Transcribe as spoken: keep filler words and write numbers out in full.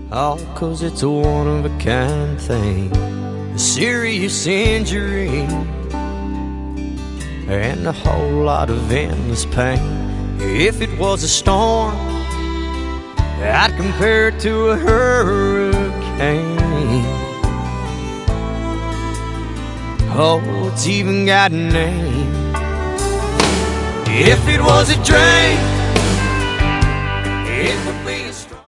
all 'cause it's a one-of-a-kind thing, a serious injury, and a whole lot of endless pain. If it was a storm, I'd compare it to a hurricane. Oh, it's even got a name. If it was a drain, it would